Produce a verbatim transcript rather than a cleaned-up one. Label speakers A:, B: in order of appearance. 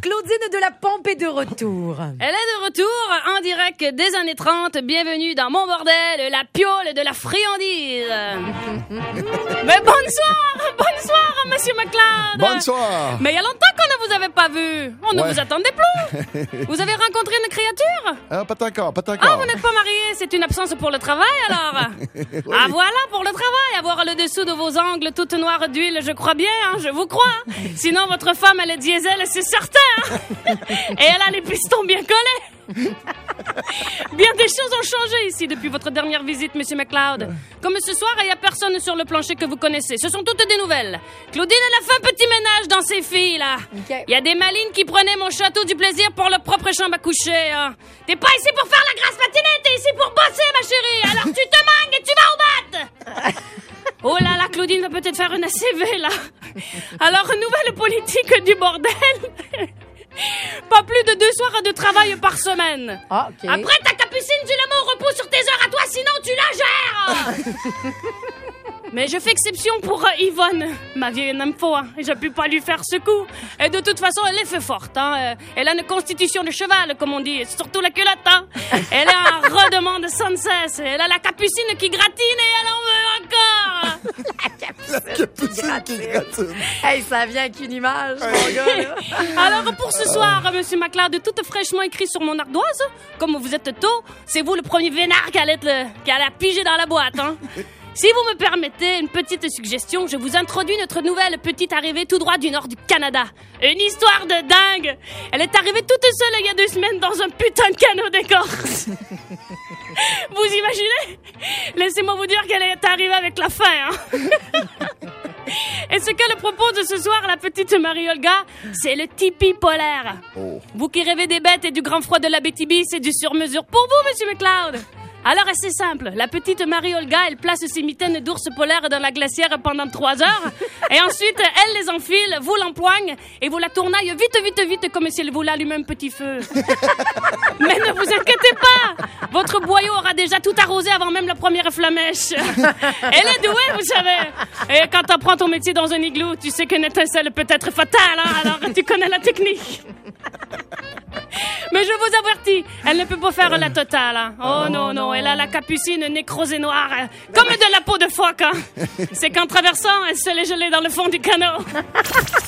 A: Claudine de la Pompe est de retour.
B: Elle est de retour en direct des années trente. Bienvenue dans mon bordel, la piole de la friandise. Mais bonsoir, bonsoir, monsieur McLeod.
C: Bonsoir.
B: Mais il y a longtemps qu'on ne vous avait pas vu. On
C: Ouais.
B: ne vous attendait plus. Vous avez rencontré une créature?
C: Ah, pas encore, pas
B: Ah,
C: encore.
B: vous n'êtes pas marié, c'est une absence pour le travail alors?
C: Oui.
B: Ah voilà pour le travail, avoir le dessous de vos ongles toutes noires d'huile, je crois bien, hein, je vous crois. Sinon votre femme elle est diesel, c'est certain. Hein. Et elle a les pistons bien collés. Bien des choses ont changé ici depuis votre dernière visite, monsieur McLeod. Comme ce soir, il n'y a personne sur le plancher que vous connaissez. Ce sont toutes des nouvelles. Claudine, elle a fait un petit ménage dans ses filles, là. Il
A: Okay.
B: y a des malines qui prenaient mon château du plaisir pour leur propre chambre à coucher. Hein. T'es pas ici pour faire la grasse matinée, t'es ici pour bosser, ma chérie. Alors tu te mangues et tu vas au bat. Oh là là, Claudine va peut-être faire une A C V, là. Alors, nouvelle politique du bordel. Pas plus de deux soirs de travail par semaine.
A: Ah, ok.
B: Après ta capucine, tu la mets au repos sur tes heures à toi, sinon tu la gères. Mais je fais exception pour euh, Yvonne, ma vieille nympho. Hein. Je peux pas lui faire ce coup. Et de toute façon, elle est fait forte. Hein. Elle a une constitution de cheval, comme on dit. Surtout la culotte. Hein. Elle est en redemande sans cesse. Elle a la capucine qui gratine et elle en veut encore.
C: La capucine qui gratine.
A: Hey, ça vient avec une image, mon gars, là.
B: Alors pour ce soir, monsieur McLeod, tout fraîchement écrit sur mon ardoise, comme vous êtes tôt, c'est vous le premier vénard qui allait, le, qui allait piger dans la boîte. Hein. Si vous me permettez une petite suggestion, je vous introduis notre nouvelle petite arrivée tout droit du nord du Canada. Une histoire de dingue. Elle est arrivée toute seule il y a deux semaines dans un putain de canot d'écorce. Vous imaginez? Laissez-moi vous dire qu'elle est arrivée avec la faim. Hein. Et ce qu'elle propose ce soir, la petite Marie-Olga, c'est le tipi polaire.
C: Oh.
B: Vous qui rêvez des bêtes et du grand froid de la Bétibi, c'est du sur-mesure pour vous, monsieur McLeod. Alors, c'est simple. La petite Marie-Olga, elle place ses mitaines d'ours polaire dans la glacière pendant trois heures. Et ensuite, elle les enfile, vous l'empoigne et vous la tournaille vite, vite, vite, comme si elle voulait allumer un petit feu. Mais ne vous inquiétez pas. Votre boyau aura déjà tout arrosé avant même la première flamèche. Elle est douée, vous savez. Et quand t'apprends ton métier dans un igloo, tu sais qu'une étincelle peut être fatale. Hein, alors, tu connais la technique. Mais je vous avertis, elle ne peut pas faire la totale. Hein. Oh non, non, elle a la capucine nécrosée noire, hein, comme de la peau de phoque. Hein. C'est qu'en traversant, elle se l'est gelée dans le fond du canot.